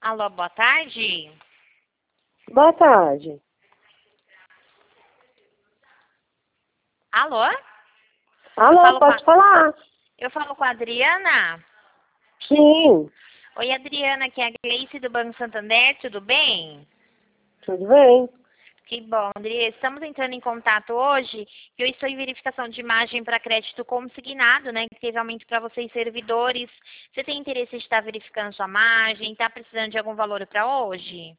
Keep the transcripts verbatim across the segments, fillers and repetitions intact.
Alô, boa tarde. Boa tarde. Alô? Alô, pode a... falar. Eu falo com a Adriana? Sim. Oi, Adriana, aqui é a Gleice do Banco Santander, tudo bem? Tudo bem. Que bom, Adriana. Estamos entrando em contato hoje, que eu estou em verificação de imagem para crédito consignado, né? Que teve aumento para vocês servidores. Você tem interesse de estar verificando sua margem? Está precisando de algum valor para hoje?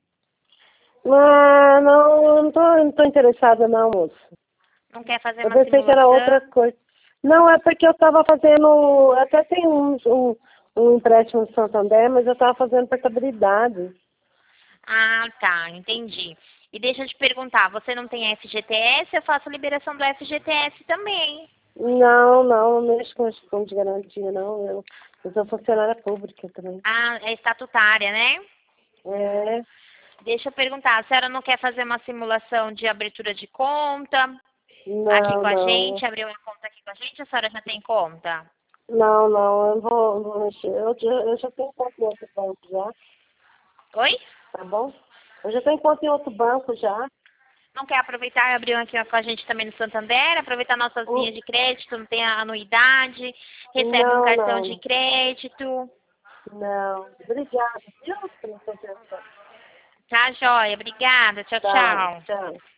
Mas não, eu não tô, não tô interessada não, moço. Não quer fazer Eu uma pensei que era outra simulação? coisa. Não, é porque eu estava fazendo, até tem um, um, um empréstimo no Santander, mas eu estava fazendo portabilidade. Ah, tá, entendi. E deixa eu te perguntar, você não tem F G T S? Eu faço liberação do F G T S também. Não, não, não mexo com esse fundo de garantia, não. Eu, eu sou funcionária pública também. Ah, é estatutária, né? É, Deixa eu perguntar, a senhora não quer fazer uma simulação de abertura de conta aqui não, com a não. gente? Abriu uma conta aqui com a gente? A senhora já tem conta? Não, não, eu não vou, não vou mexer. Eu, já- eu já tenho conta em outro banco já, Oi? tá bom? Eu já tenho conta em outro banco já. Não quer aproveitar e abrir aqui com a gente também no Santander? Aproveitar nossas Hum, linhas de crédito, não tem a anuidade, recebe um Não, cartão de não, crédito. não. Obrigada, viu, pela sua atenção. Tá, joia. Obrigada. Tchau, Tá, tchau. tchau.